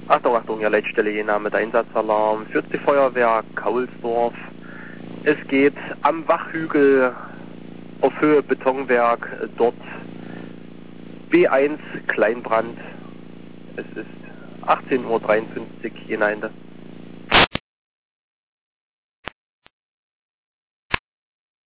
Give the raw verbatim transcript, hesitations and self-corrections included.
Achtung, Achtung, ja, Leitstelle Jena mit Einsatzalarm für die Feuerwehr Kaulsdorf. Es geht am Wachhügel auf Höhe Betonwerk, dort B eins Kleinbrand. Es ist achtzehn Uhr dreiundfünfzig Jena Ende.